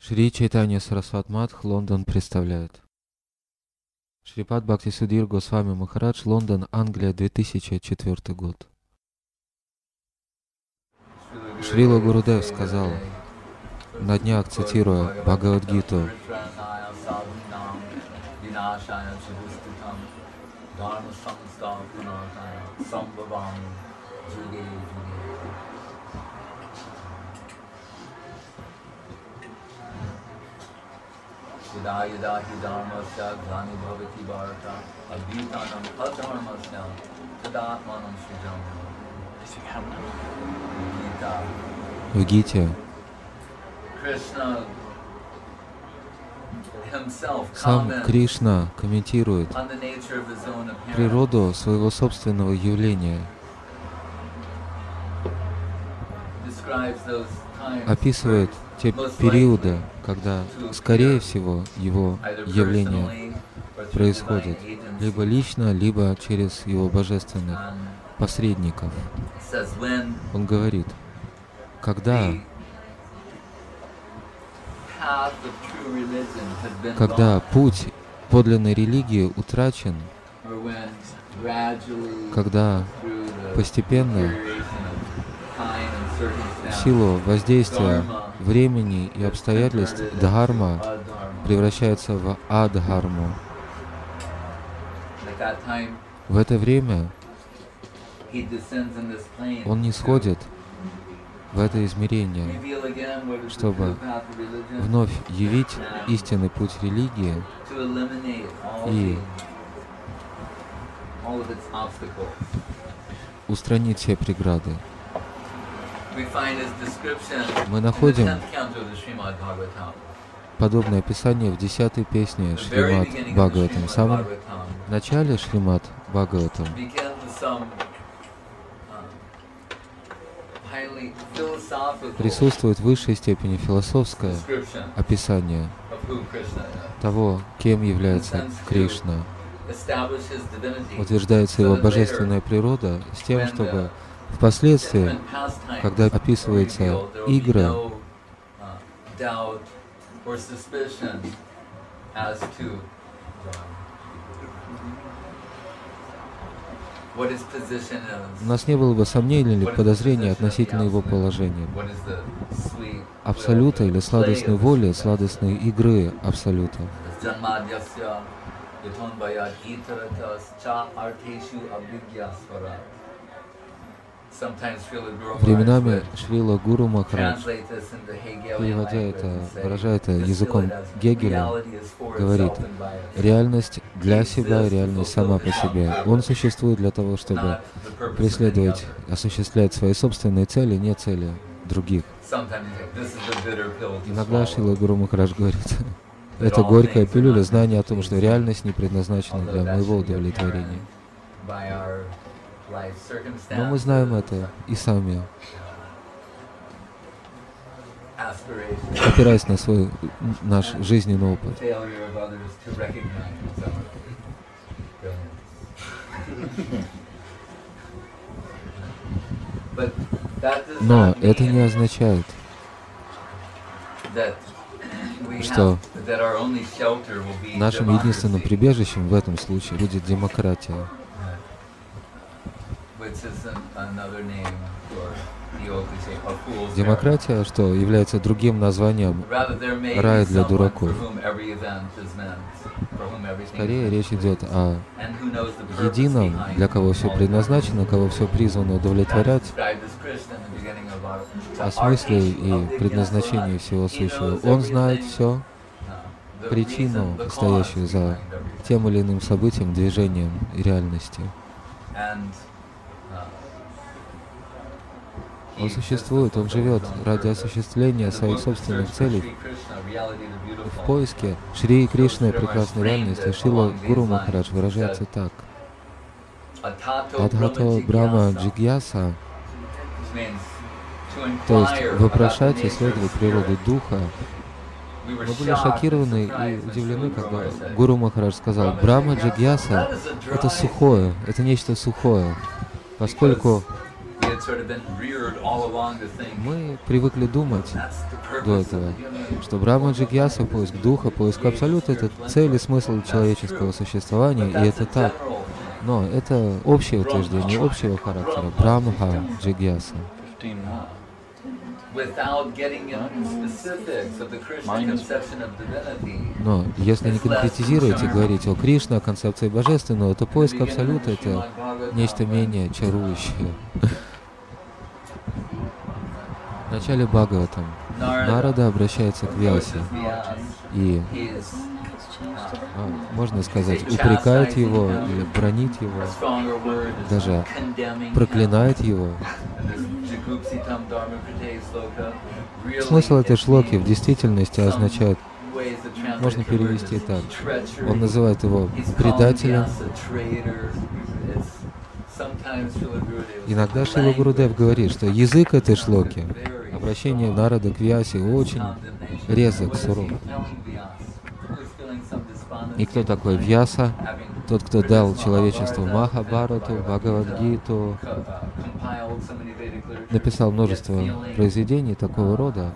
Шри Чайтанья Сарасват Мадх, Лондон представляет. Шрипад Бхактисудир Госвами Махарадж, Лондон, Англия, 2004 год. Шрила Гурудев сказал на днях, цитируя Бхагавад-гиту: в Гите сам Кришна комментирует природу своего собственного явления, описывает те периоды, когда, скорее всего, его явление происходит либо лично, либо через его божественных посредников. Он говорит, когда путь подлинной религии утрачен, когда постепенно в силу воздействия времени и обстоятельств дхарма превращается в адхарму. В это время он не сходит в это измерение, чтобы вновь явить истинный путь религии и устранить все преграды. Мы находим подобное описание в 10-й песне Шримад Бхагаватам. В самом начале Шримад Бхагаватам присутствует в высшей степени философское описание того, кем является Кришна. Утверждается его божественная природа с тем, чтобы впоследствии, когда описываются игры, у нас не было бы сомнений или подозрений относительно его положения. Абсолюта или сладостной воли, сладостной игры Абсолюта. Временами Шрила Гуру Махарадж, переводя это, выражая это языком Гегеля, говорит: реальность для себя, реальность сама по себе. Он существует для того, чтобы преследовать, осуществлять свои собственные цели, не цели других. Иногда Шрила Гуру Махарадж говорит: это горькая пилюля, знание о том, что реальность не предназначена для моего удовлетворения. Но мы знаем это и сами, опираясь на свой наш жизненный опыт. Но это не означает, что нашим единственным прибежищем в этом случае будет демократия. Демократия, что является другим названием рая для дураков. Скорее речь идет о едином, для кого все предназначено, кого все призвано удовлетворять, о смысле и предназначении всего сущего. Он знает все, причину, стоящую за тем или иным событием, движением и реальностью. Он существует, он живет ради осуществления своих собственных целей в поиске Шри Кришны прекрасной реальности. Шрила Гуру Махарадж выражается так: Адхато Брахма Джигьяса, то есть вопрошать, исследовать природу духа. Мы были шокированы и удивлены, когда Гуру Махарадж сказал: Брахма Джигьяса — это сухое, это нечто сухое, поскольку Мы привыкли думать до этого, что Брахма Джигьяса, поиск духа, поиск абсолюта — это цель и смысл человеческого существования, и это так. Но это общее утверждение, общего характера. Брахма Джигьяса. Но если не конкретизировать и говорить о Кришне, о концепции божественного, то поиск абсолюта — это нечто менее чарующее. В начале Бхагаватам Нарада обращается к Вьясе и, можно сказать, упрекает его или бронит его, даже проклинает его. Смысл этой шлоки в действительности означает, можно перевести так, он называет его предателем. Иногда Шрила Гурудев говорит, что язык этой шлоки, обращение Нарада к Вьясе, очень резок, суров. И кто такой Вьяса? Тот, кто дал человечеству Махабхарату, Бхагавад-гиту, написал множество произведений такого рода,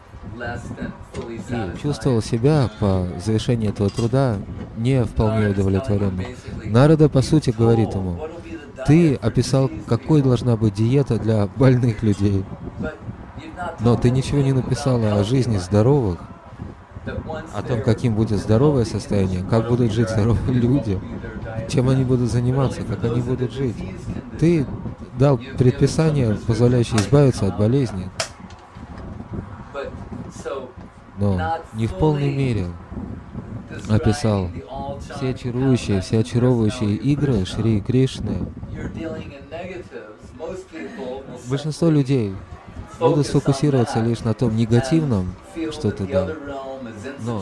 и чувствовал себя по завершении этого труда не вполне удовлетворенным. Нарада, по сути, говорит ему: ты описал, какой должна быть диета для больных людей, но ты ничего не написал о жизни здоровых, о том, каким будет здоровое состояние, как будут жить здоровые люди, чем они будут заниматься, как они будут жить. Ты дал предписание, позволяющее избавиться от болезни, но не в полной мере описал все чарующие, все очаровывающие игры Шри Кришны. Большинство людей будут сфокусироваться лишь на том негативном, что ты дал. Но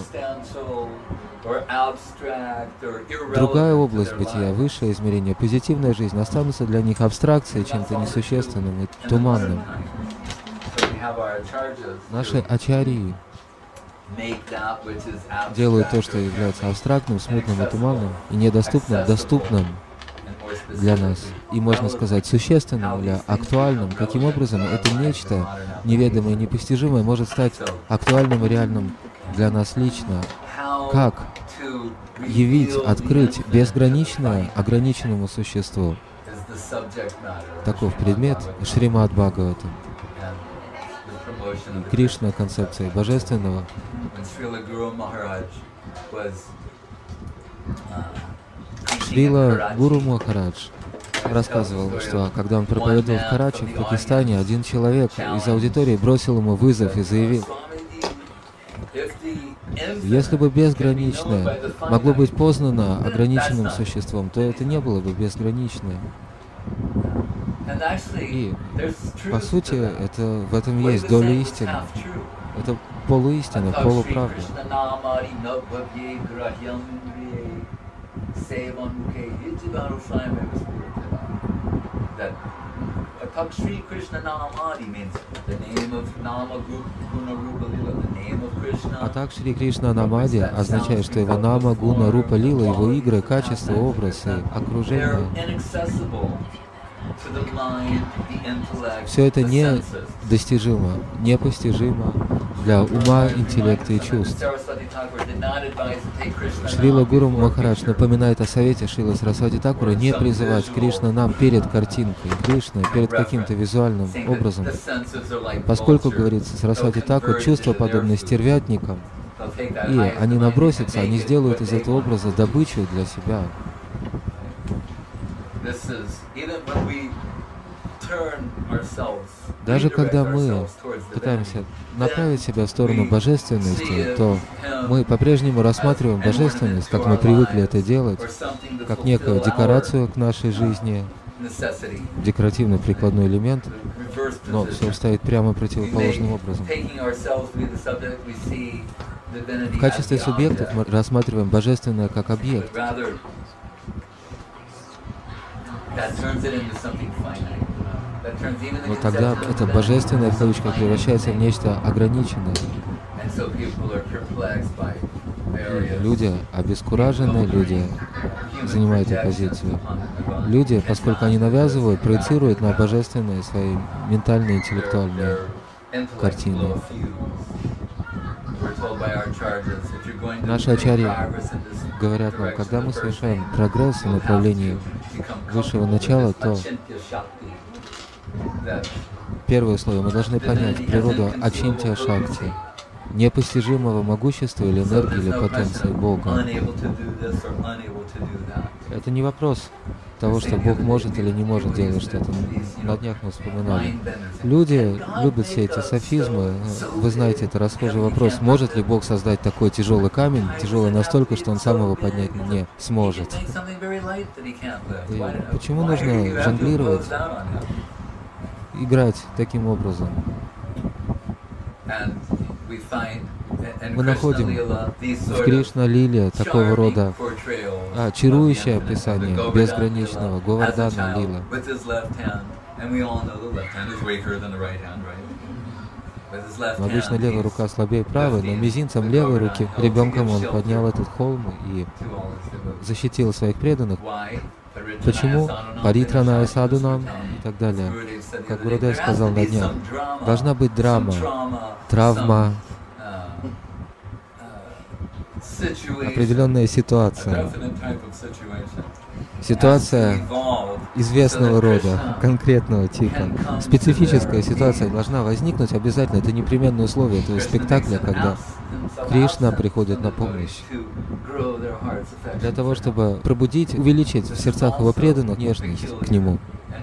другая область бытия, высшее измерение, позитивная жизнь, останутся для них абстракцией, чем-то несущественным и туманным. Наши ачарьи делают то, что является абстрактным, смутным и туманным, и недоступным, доступным для нас, и, можно сказать, существенным или актуальным. Каким образом это нечто неведомое и непостижимое может стать актуальным и реальным для нас лично? Как явить, открыть безграничное ограниченному существу? Таков предмет Шримад Бхагаватам. Кришна, концепция божественного. Шрила Гуру Махарадж рассказывал, что когда он проповедовал в Карачи, в Пакистане, один человек из аудитории бросил ему вызов и заявил: если бы безграничное могло быть познано ограниченным существом, то это не было бы безграничное. И, по сути, в этом есть доля истины. Это полуистина, полуправда. А так Шри Кришна Намади означает, что его нама, гуна, рупа, лила, его игры, качество, образ и окружение, все это недостижимо, непостижимо для ума, интеллекта и чувств. Шрила Гуру Махарадж напоминает о совете Шрилы Сарасвати Такура не призывать Кришна нам перед картинкой Кришны, перед каким-то визуальным образом, поскольку, говорится Сарасвати Такур, чувства подобны стервятникам, и они набросятся, они сделают из этого образа добычу для себя. Даже когда мы пытаемся направить себя в сторону божественности, то мы по-прежнему рассматриваем божественность, как мы привыкли это делать, как некую декорацию к нашей жизни, декоративный прикладной элемент, но все стоит прямо противоположным образом. В качестве субъектов мы рассматриваем божественное как объект. Но тогда это божественное, в кавычках, превращается в нечто ограниченное. Люди обескуражены, люди занимают эту позицию. Люди, поскольку они навязывают, проецируют на божественные свои ментальные, интеллектуальные картины. Наши ачарьи говорят нам, когда мы совершаем прогресс в направлении высшего начала, то первое условие, мы должны понять природу ачинтья шакти, непостижимого могущества или энергии, или потенции Бога. Это не вопрос того, что Бог может или не может делать что-то. На днях мы вспоминали. Люди любят все эти софизмы. Вы знаете, это расхожий вопрос. Может ли Бог создать такой тяжелый камень, тяжелый настолько, что Он сам его поднять не сможет? И почему нужно жонглировать, играть таким образом? Мы находим в Кришна-лиле такого рода чарующее описание безграничного Говардхана лила. Обычно левая рука слабее правой, но мизинцем левой руки ребенком он поднял этот холм и защитил своих преданных. Почему? Паритраная садунам и так далее. Как Гурудев сказал на днях, должна быть драма, травма, определенная ситуация. Ситуация известного рода, конкретного типа. Специфическая ситуация должна возникнуть обязательно. Это непременное условие этого спектакля, когда Кришна приходит на помощь. Для того, чтобы пробудить, увеличить в сердцах его преданных нежность к нему.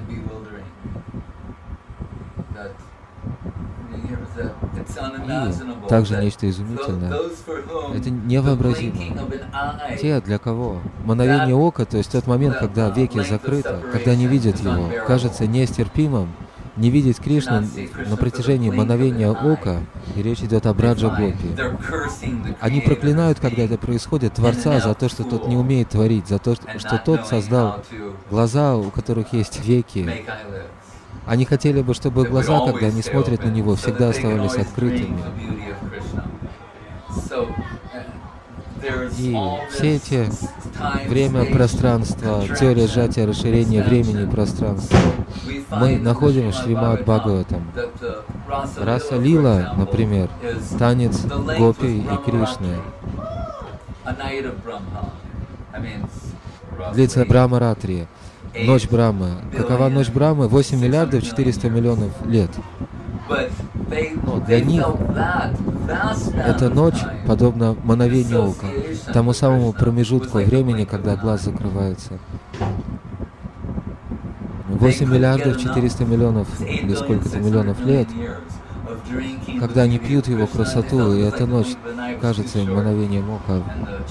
И также нечто изумительное. Это невообразимо. Те, для кого мгновение ока, то есть тот момент, когда веки закрыты, когда не видят его, кажется нестерпимым, не видеть Кришну на протяжении мгновения ока, и речь идет о Браджа Гопи. Они проклинают, когда это происходит, Творца за то, что тот не умеет творить, за то, что тот создал глаза, у которых есть веки. Они хотели бы, чтобы глаза, когда они смотрят на Него, всегда оставались открытыми. И все эти время, пространство, теория сжатия, расширения времени и пространства мы находим в Шримад Бхагаватам. Раса Лила, например, танец Гопи и Кришны. Длится Брахма Ратри. Ночь Брахмы. Какова ночь Брахмы? 8 миллиардов 400 миллионов лет. Но для них эта ночь подобна мгновению ока, тому самому промежутку времени, когда глаз закрывается. 8 миллиардов 400 миллионов или сколько-то миллионов лет, когда они пьют его красоту, и эта ночь кажется им мгновением ока.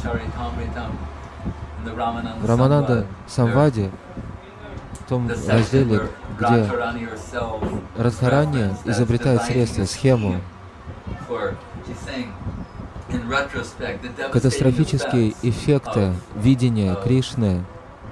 В Рамананда Самваде, в том разделе, где Радхарани изобретает средства, схему, катастрофические эффекты видения Кришны,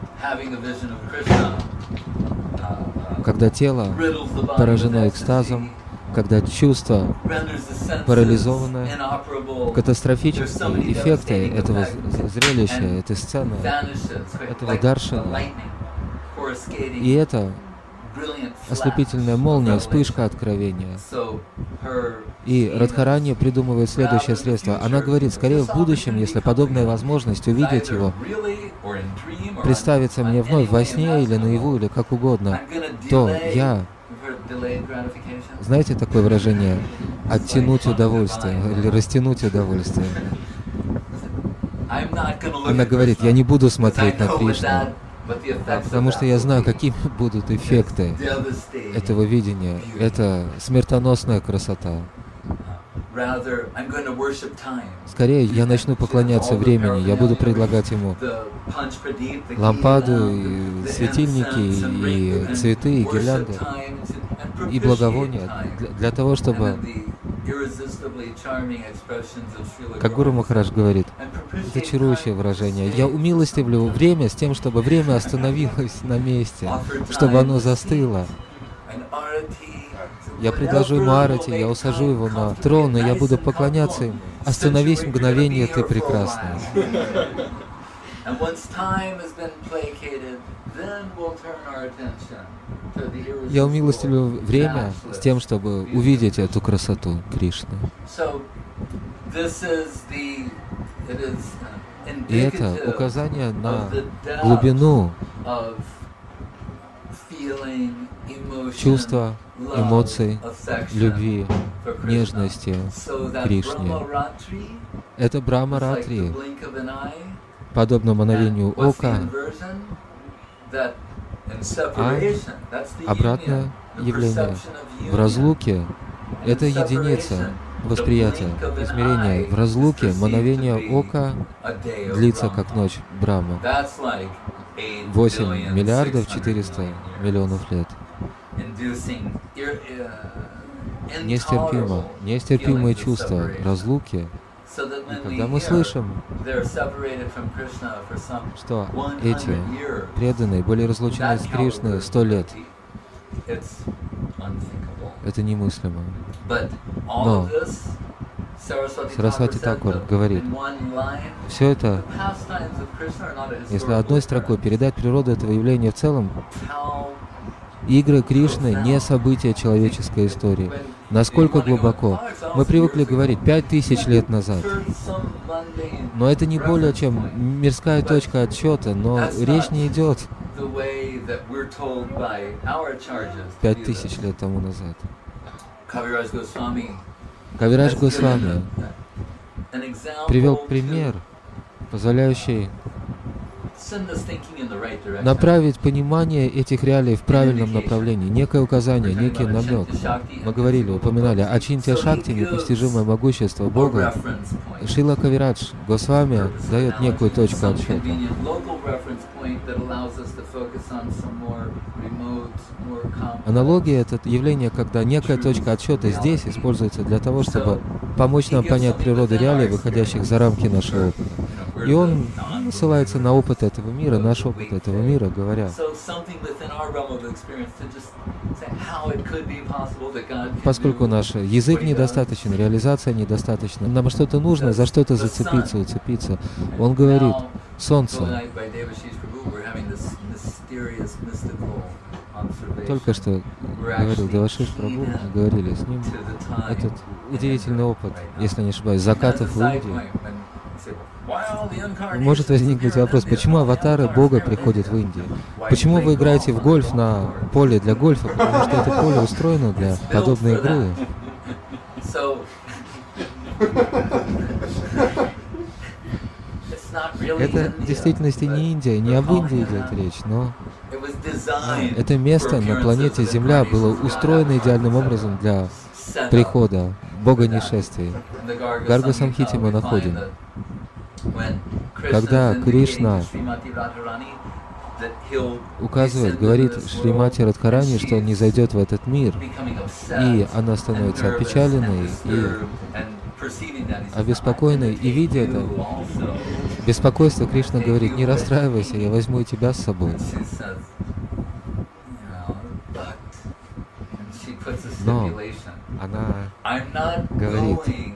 когда тело поражено экстазом, когда чувства парализованы, катастрофические эффекты этого зрелища, этой сцены, этого даршана. И это ослепительная молния, вспышка откровения. И Радхарани придумывает следующее средство. Она говорит, скорее в будущем, если подобная возможность увидеть его, представится мне вновь во сне или наяву, или как угодно, то я, знаете такое выражение, оттянуть удовольствие или растянуть удовольствие. Она говорит, я не буду смотреть на Кришну, потому что я знаю, какими будут эффекты этого видения. Это смертоносная красота. Скорее, я начну поклоняться времени, я буду предлагать ему лампаду, и светильники, и цветы, и гирлянды, и благовония, для того, чтобы, как Гуру Махарадж говорит, это чарующее выражение, я умилостивлю время с тем, чтобы время остановилось на месте, чтобы оно застыло. Я предложу ему арати, я усажу его на трон, и я буду поклоняться им. Остановись мгновение, ты прекрасный. Я умилостивлю время с тем, чтобы увидеть эту красоту Кришны. И это указание на глубину чувства, эмоций, любви, нежности к Кришне. Это Брахма-ратри, подобно мановению ока, а обратное явление в разлуке — это единица восприятия, измерения. В разлуке мановение ока длится как ночь Брахмы. 8 миллиардов 400 миллионов лет. Нестерпимые чувства разлуки. И когда мы слышим, что эти преданные были разлучены с Кришной 100 лет, это немыслимо. Но Сарасвати Такур говорит, все это, если одной строкой передать природу этого явления в целом, игры Кришны не события человеческой истории. Насколько глубоко? Мы привыкли говорить 5000 лет назад. Но это не более чем мирская точка отсчета, но речь не идет 5000 лет тому назад. Кавирадж Госвами привел пример, позволяющий направить понимание этих реалий в правильном направлении, некое указание, некий намек. Мы говорили, упоминали, Ачинтья Шакти, непостижимое могущество Бога. Шрила Кавирадж Госвами дает некую точку отсчета. Аналогия — это явление, когда некая точка отсчета здесь используется для того, чтобы помочь нам понять природу реалий, выходящих за рамки нашего опыта. И он ссылается на опыт этого мира, наш опыт этого мира, говоря, поскольку наш язык недостаточен, реализация недостаточна, нам что-то нужно, за что-то зацепиться, уцепиться. Он говорит, солнце. Только что говорил Девашиш Прабху, мы говорили с ним, этот удивительный опыт, если не ошибаюсь, закатов в Индии. Может возникнуть вопрос, почему аватары Бога приходят в Индию? Почему вы играете в гольф на поле для гольфа? Потому что это поле устроено для подобной игры. Это в действительности не Индия, не об Индии идет речь, но это место на планете Земля было устроено идеальным образом для прихода Бога нешествия. В Гарга Самхите мы находим, когда Кришна указывает, говорит Шримати Радхарани, что он не зайдет в этот мир, и она становится опечаленной и обеспокоенной, и видя это беспокойство, Кришна говорит, не расстраивайся, я возьму и тебя с собой. Но она говорит,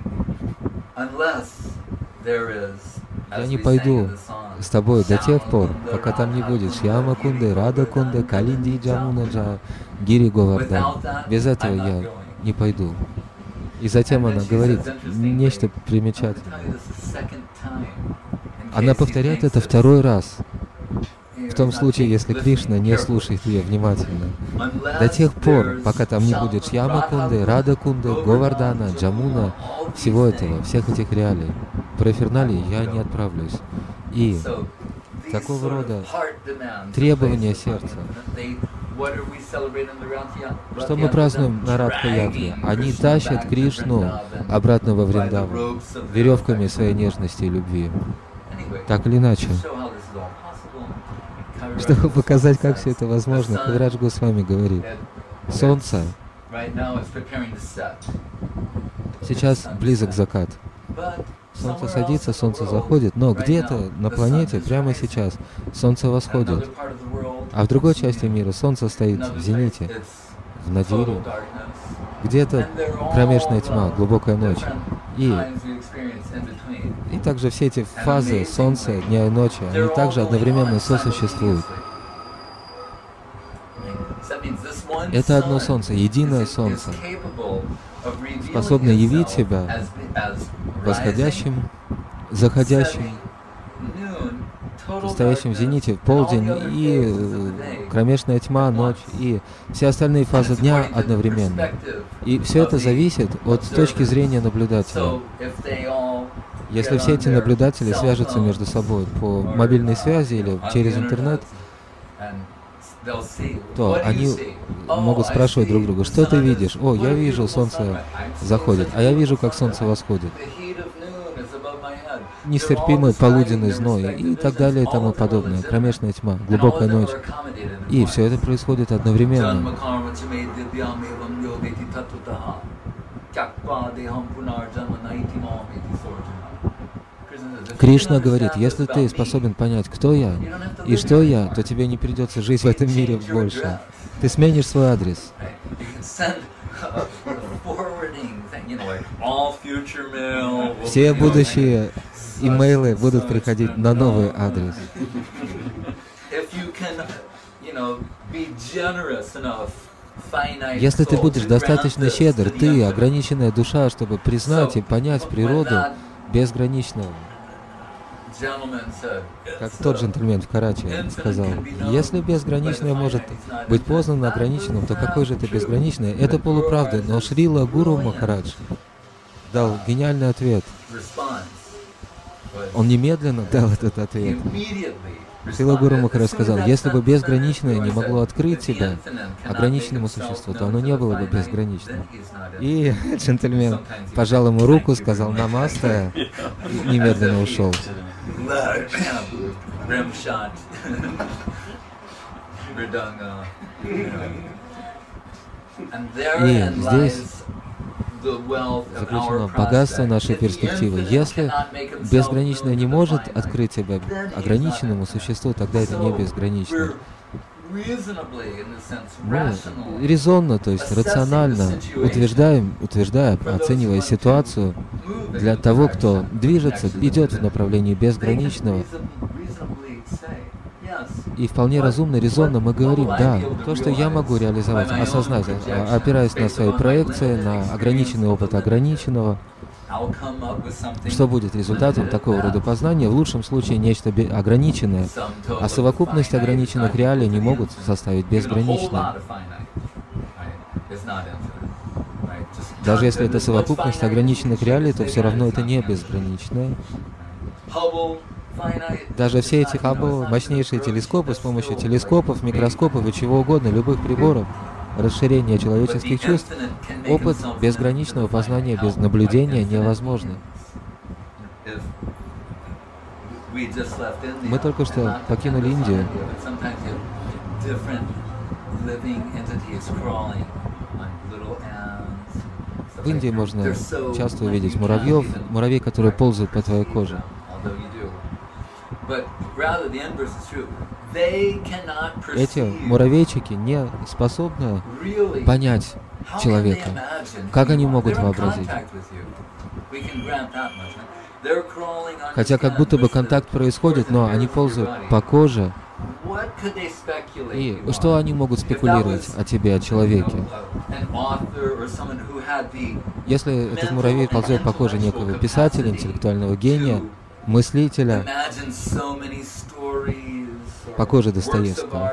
я не пойду с тобой до тех пор, пока там не будет Шьяма Кунды, Рада Кунды, Калинди, Джамуна, Гири Говардан. Без этого я не пойду. И затем она говорит нечто примечательное. Она повторяет это второй раз. В том случае, если Кришна не слушает ее внимательно. До тех пор, пока там не будет Шьяма Кунды, Рада Кунды, Говардана, Джамуна, всего этого, всех этих реалий, про Эфирналии я не отправлюсь. И такого рода требования сердца. Что мы празднуем на Радха-ятре? Они тащат Кришну обратно во Вриндаван веревками своей нежности и любви. Так или иначе. Чтобы показать, как все это возможно, Кавирадж Госвами говорит, солнце сейчас близок закат. Солнце садится, солнце заходит, но где-то на планете прямо сейчас солнце восходит, а в другой части мира солнце стоит в зените, в надире, где-то кромешная тьма, глубокая ночь. И также все эти фазы солнца, дня и ночи, они также одновременно сосуществуют. Это одно солнце, единое солнце, способное явить себя восходящим, заходящим, стоящим в зените в полдень, и кромешная тьма, ночь, и все остальные фазы дня одновременно. И все это зависит от точки зрения наблюдателя. Если все эти наблюдатели свяжутся между собой по мобильной связи или через интернет, то они могут спрашивать друг друга: что ты видишь? О, я вижу, солнце заходит, а я вижу, как солнце восходит. Нестерпимый полуденный зной и так далее и тому подобное. Кромешная тьма, глубокая ночь. И все это происходит одновременно. Кришна говорит: если ты способен понять, кто я и что я, то тебе не придется жить в этом мире больше. Ты сменишь свой адрес. Все будущие имейлы будут приходить на новый адрес. Если ты будешь достаточно щедр, ты, ограниченная душа, чтобы признать и понять природу безграничного. Как тот джентльмен в Карачи сказал: если безграничное может быть познано ограниченным, то какое же это безграничное? Это полуправда, но Шрила Гуру Махарадж дал гениальный ответ. Он немедленно дал этот ответ. Шрила Гуру Махарадж сказал: если бы безграничное не могло открыть себя ограниченному существу, то оно не было бы безграничным. И джентльмен пожал ему руку, сказал «намасте» и немедленно ушел. И здесь заключено богатство нашей перспективы. Если безграничное не может открыть себя ограниченному существу, тогда это не безгранично. Мы резонно, то есть рационально утверждая, оценивая ситуацию для того, кто движется, идет в направлении безграничного. И вполне разумно, резонно мы говорим: да, то, что я могу реализовать, осознать, опираясь на свои проекции, на ограниченный опыт ограниченного, что будет результатом такого рода познания? В лучшем случае нечто ограниченное, а совокупность ограниченных реалий не могут составить безграничное. Даже если это совокупность ограниченных реалий, то все равно это не безграничное. Даже все эти Хаббл, мощнейшие телескопы, с помощью телескопов, микроскопов и чего угодно, любых приборов, расширение человеческих чувств, опыт безграничного познания без наблюдения невозможно. Мы только что покинули Индию. В Индии можно часто увидеть муравей, которые ползают по твоей коже. Эти муравейчики не способны понять человека. Как они могут вообразить? Хотя как будто бы контакт происходит, но они ползают по коже. И что они могут спекулировать о тебе, о человеке? Если этот муравей ползет по коже некого писателя, интеллектуального гения, мыслителя, по коже Достоевского,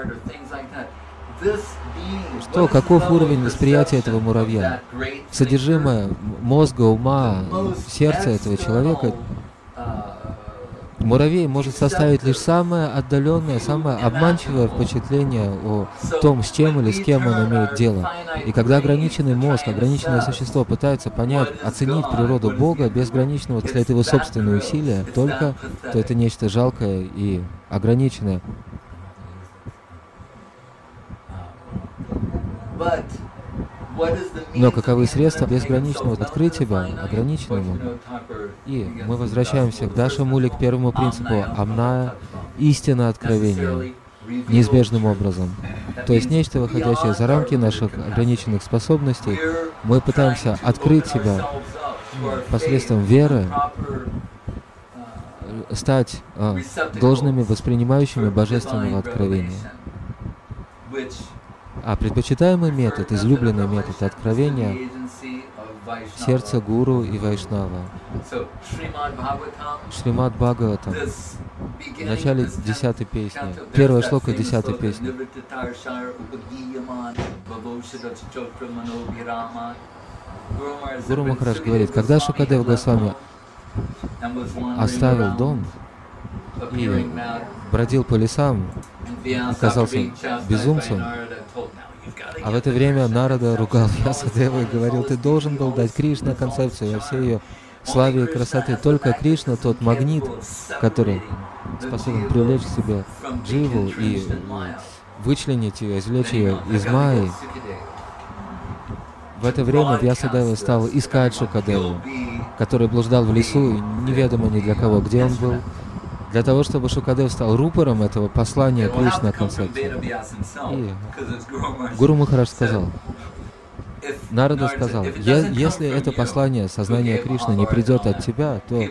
каков уровень восприятия этого муравья? Содержимое мозга, ума, сердца этого человека, муравей может составить лишь самое отдаленное, самое обманчивое впечатление о том, с чем или с кем он имеет дело. И когда ограниченный мозг, ограниченное существо пытается понять, оценить природу Бога безграничного, если это его собственные усилия, только, то это нечто жалкое и ограниченное. Но каковы средства безграничного открыть себя ограниченному? И мы возвращаемся к Даша Мули, к первому принципу Амная, истина откровения, неизбежным образом. То есть нечто, выходящее за рамки наших ограниченных способностей, Мы пытаемся открыть себя посредством веры, стать должными воспринимающими божественного откровения. А предпочитаемый метод, излюбленный метод откровения — сердце гуру и вайшнава. Шримад Бхагаватам, в начале 10-й песни, первая шлока 10-й песни. Гуру Махарадж говорит, когда Шукадев Госвами оставил дом и бродил по лесам, оказался безумцем, а в это время Нарада ругал Вьясадева и говорил, ты должен был дать Кришна концепцию во всей ее славе и красоте. Только Кришна тот магнит, который способен привлечь к себе дживу и вычленить ее, извлечь ее из Майи. В это время Вьясадева стал искать Шукадеву, который блуждал в лесу, неведомо ни для кого, где он был, для того, чтобы Шукадев стал рупором этого послания Кришна концепции. И Гуру Махарадж сказал, Нарада сказал, если это послание, сознание Кришны не придет от тебя, то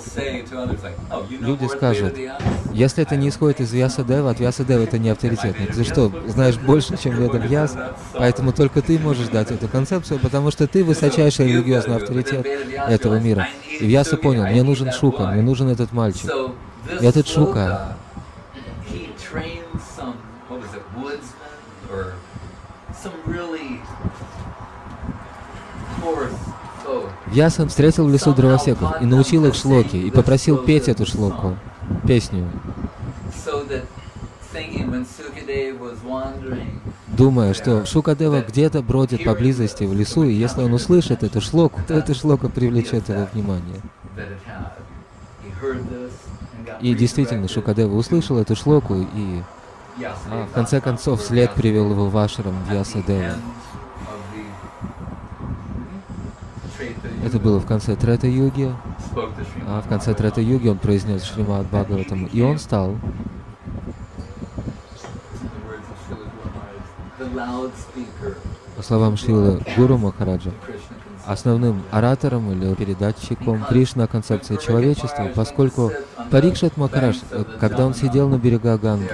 люди скажут, если это не исходит из Вьясадева, от Вьясадева это не авторитетно. Ты что, знаешь больше, чем Веда Вьяс, поэтому только ты можешь дать эту концепцию, потому что ты высочайший религиозный авторитет этого мира. И Вьяса понял, мне нужен Шука, мне нужен этот мальчик. И этот Шука Вьяса встретил в лесу дровосеков и научил их шлоки, и попросил петь эту шлоку, песню, думая, что Шукадева где-то бродит поблизости в лесу, и если он услышит эту шлоку, то эта шлока привлечет его внимание. И действительно, Шукадева услышал эту шлоку, и в конце концов след привел его в ашрам Вьясадева. Это было в конце Трета-юги, а в конце Трета-юги он произнес Шримад Бхагаватам, и он стал по словам Шрилы Гуру Махараджа, основным оратором или передатчиком Кришна концепции человечества, поскольку Парикшит Махарадж, когда он сидел на берегах Ганги,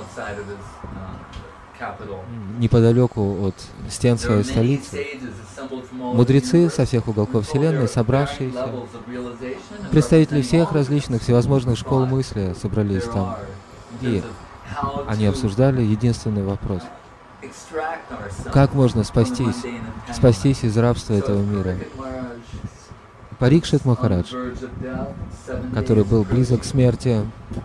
неподалеку от стен своей столицы, мудрецы со всех уголков Вселенной, собравшиеся, представители всех различных всевозможных школ мысли собрались там, и они обсуждали единственный вопрос. Как можно спастись из рабства этого мира? Парикшит Махарадж, который был близок к смерти,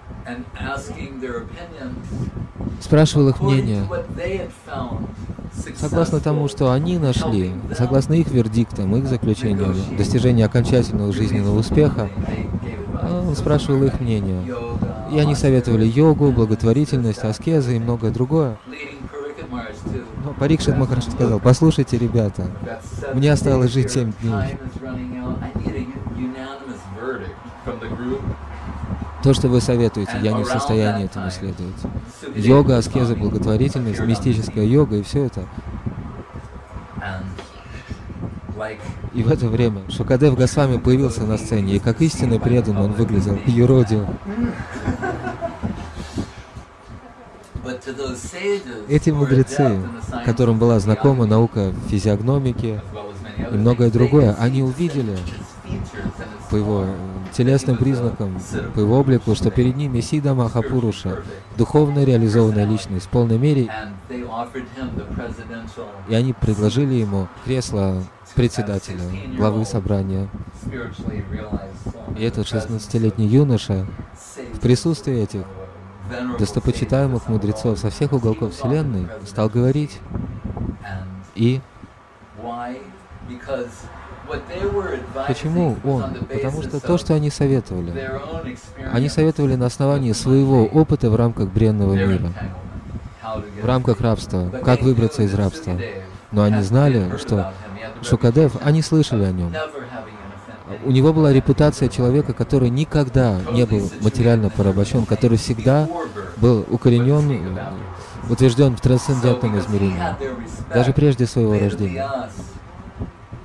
спрашивал их мнение, согласно тому, что они нашли, согласно их вердиктам, их заключениям, достижения окончательного жизненного успеха, он спрашивал их мнение. И они советовали йогу, благотворительность, аскезы и многое другое. Но Парикшит Махарадж сказал, послушайте, ребята, мне осталось жить 7 дней. То, что вы советуете, я не в состоянии этому следовать. Йога, аскеза, благотворительность, мистическая йога и все это. И в это время Шукадев Госвами появился на сцене, и как истинно преданный он выглядел юродивым. Эти мудрецы, которым была знакома наука физиогномики и многое другое, они увидели по его телесным признакам, по его облику, что перед ними Сиддха Махапуруша, духовно реализованная личность в полной мере, и они предложили ему кресло председателя, главы собрания. И этот 16-летний юноша в присутствии этих достопочитаемых мудрецов со всех уголков Вселенной стал говорить. И почему он? Потому что то, что они советовали на основании своего опыта в рамках бренного мира, в рамках рабства, как выбраться из рабства. Но они знали, что Шукадев, они слышали о нем. У него была репутация человека, который никогда не был материально порабощен, который всегда был укоренен, утвержден в трансцендентном измерении, даже прежде своего рождения.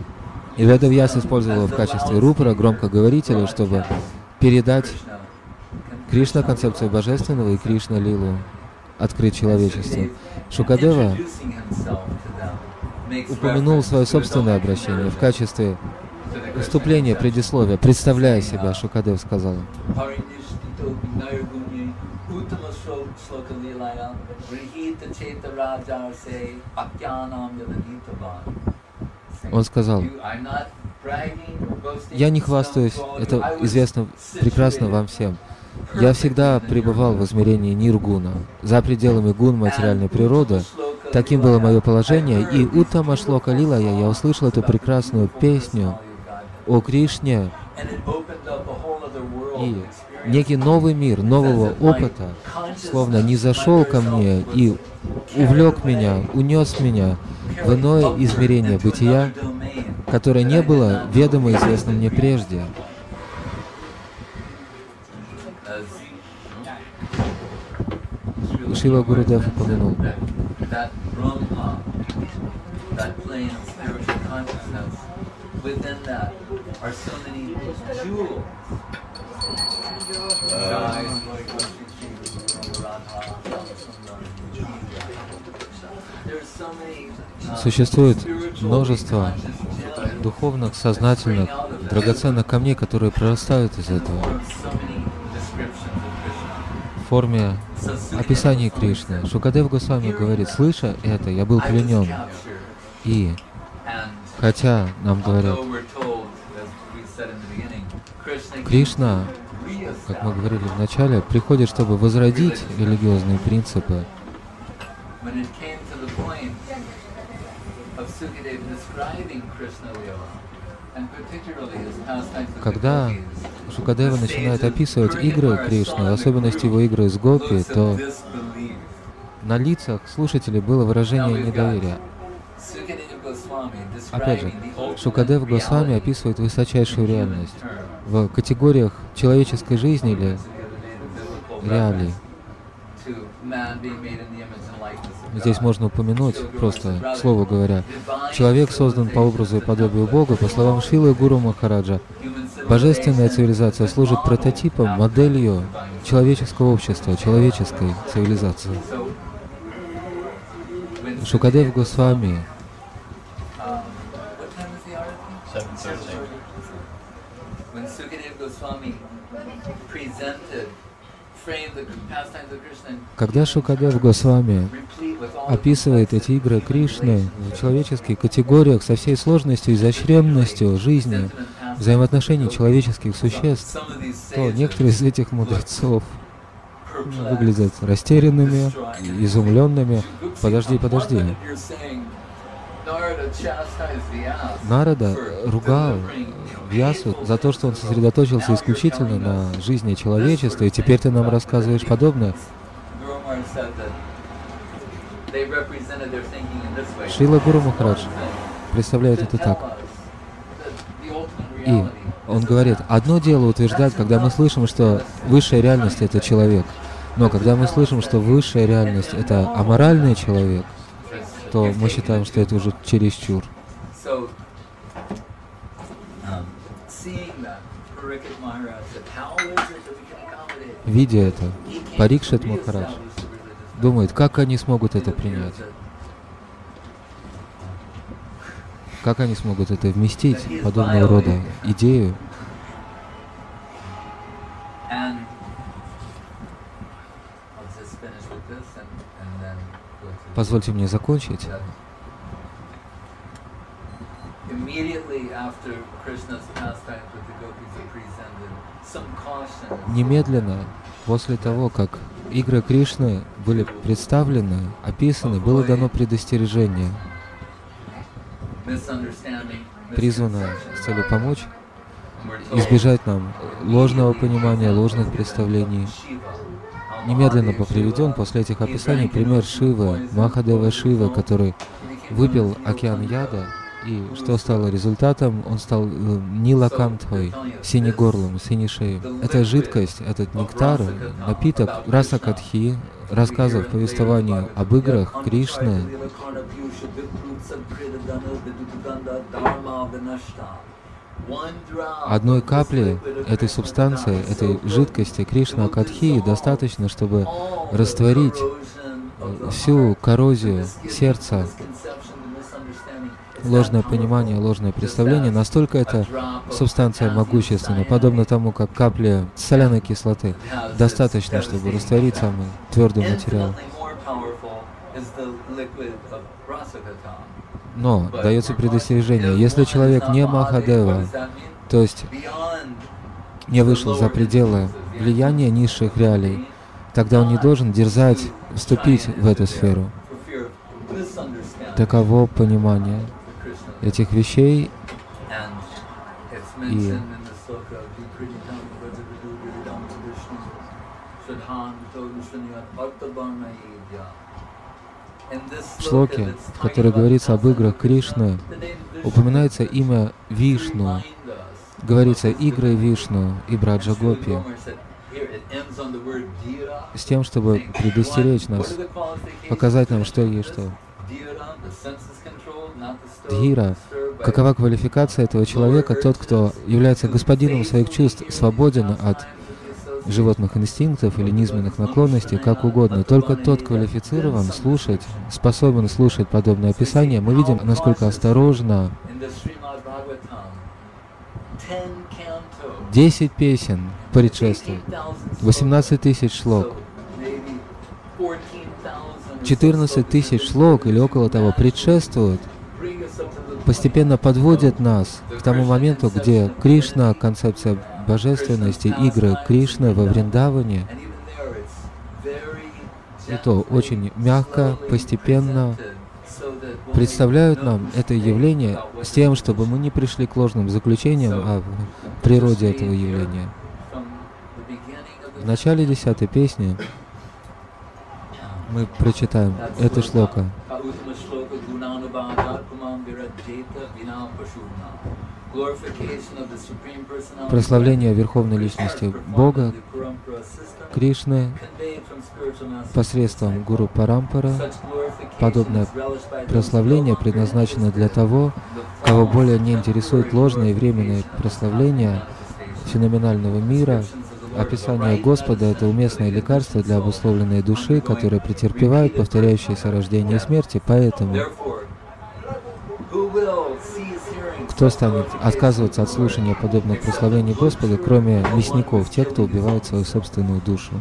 И Ведавьяс использовал его в качестве рупора, громкоговорителя, чтобы передать Кришна концепцию божественного и Кришна лилу, открыть человечеству. Шукадева упомянул свое собственное обращение в качестве вступления, предисловия. Представляя себя, Шукадев сказал: он сказал: «Я не хвастаюсь, это известно прекрасно вам всем. Я всегда пребывал в измерении ниргуна, за пределами гун материальной природы. Таким было мое положение, и Уттама Шлока Лилая я услышал эту прекрасную песню о Кришне, и некий новый мир, нового опыта, словно низошел ко мне и увлек меня, унес меня в иное измерение бытия, которое не было ведомо и известно мне прежде». Шрила Гурудев упомянул: существует множество духовных, сознательных, драгоценных камней, которые прорастают из этого в форме описаний Кришны. Шукадев Госвами говорит: слыша это, я был пленен. И хотя нам говорят, Кришна, как мы говорили в начале, приходит, чтобы возродить религиозные принципы. Когда Шукадева начинает описывать игры Кришны, в особенности его игры с гопи, то на лицах слушателей было выражение недоверия. Опять же, Шукадев Госвами описывает высочайшую реальность в категориях человеческой жизни или реалий. Здесь можно упомянуть, просто слово говоря, человек создан по образу и подобию Бога. По словам Шрилы Гуру Махараджа, божественная цивилизация служит прототипом, моделью человеческого общества, человеческой цивилизации. Шукадев Госвами когда Шукадев Госвами описывает эти игры Кришны в человеческих категориях со всей сложностью и изощренностью жизни, взаимоотношений человеческих существ, то некоторые из этих мудрецов выглядят растерянными, изумленными. Подожди. Нарада ругал Вьясу за то, что он сосредоточился исключительно на жизни человечества, и теперь ты нам рассказываешь подобное. Шрила Гуру Махарадж представляет это так. И он говорит: одно дело утверждать, когда мы слышим, что высшая реальность — это человек, но когда мы слышим, что высшая реальность — это аморальный человек, то мы считаем, что это уже чересчур. Видя это, Парикшит Махарадж думает, как они смогут это принять, как они смогут это вместить, подобного рода идею. Позвольте мне закончить. Немедленно после того, как игры Кришны были представлены, описаны, было дано предостережение, призвано с целью помочь избежать нам ложного понимания, ложных представлений. Немедленно приведен после этих описаний пример Шивы, Махадева Шивы, который выпил океан яда, и что стало результатом? Он стал нилакантхой, синегорлым, синешеем. Эта жидкость, этот нектар, напиток Расакатхи, рассказов, повествований об играх Кришны, Одной капли этой субстанции, этой жидкости Кришна Катхи достаточно, чтобы растворить всю коррозию сердца, ложное понимание, ложное представление. Настолько эта субстанция могущественна, подобно тому, как капли соляной кислоты. Достаточно, чтобы растворить самый твердый материал. Но дается предостережение. Если человек не Махадева, то есть не вышел за пределы влияния низших реалий, тогда он не должен дерзать вступить в эту сферу. Таково понимание этих вещей. И в шлоке, в которой говорится об играх Кришны, упоминается имя Вишну. Говорится игры Вишну и Браджа Гопи, с тем, чтобы предостеречь нас, показать нам, что есть что. Дхира. Какова квалификация этого человека? Тот, кто является господином своих чувств, свободен от животных инстинктов или низменных наклонностей, как угодно. Только тот квалифицирован слушать, способен слушать подобное описание. Мы видим, насколько осторожно 10 песен предшествуют, 18 тысяч шлок, 14 тысяч шлок или около того предшествуют, постепенно подводят нас к тому моменту, где Кришна, концепция божественности, игры Кришны во Вриндаване, и то очень мягко, постепенно представляют нам это явление с тем, чтобы мы не пришли к ложным заключениям о природе этого явления. В начале 10-й песни мы прочитаем это шлока. Прославление Верховной Личности Бога, Кришны, посредством Гуру Парампара. Подобное прославление предназначено для того, кого более не интересует ложное и временное прославление феноменального мира. Описание Господа — это уместное лекарство для обусловленной души, которая претерпевает повторяющиеся рождения и смерти. Поэтому кто станет отказываться от слушания подобных прославлений Господа, кроме мясников, тех, кто убивает свою собственную душу?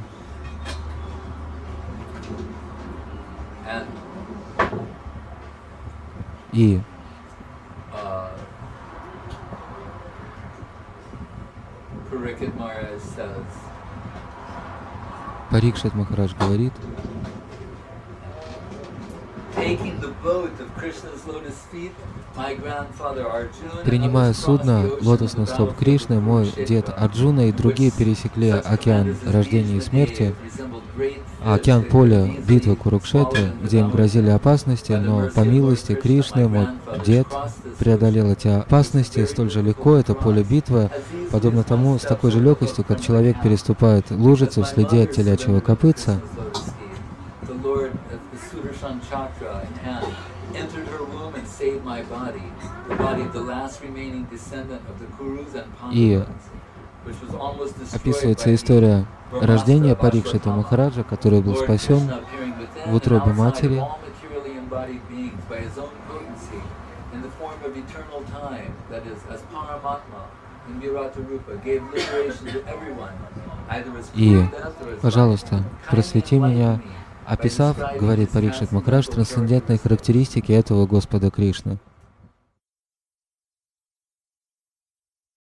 И Парикшит Махарадж говорит: принимая судно лотосных стоп Кришны, мой дед Арджуна и другие пересекли океан рождения и смерти, океан поля битвы Курукшетры, где им грозили опасности, но по милости Кришны мой дед преодолел эти опасности столь же легко. Это поле битвы, подобно тому, с такой же легкостью, как человек переступает лужицу в следе от телячьего копытца. И описывается история рождения Парикшита Махараджа, который был спасен в утробе матери. И, пожалуйста, просвети меня, описав, говорит Парикшит Махарадж, трансцендентные характеристики этого Господа Кришны.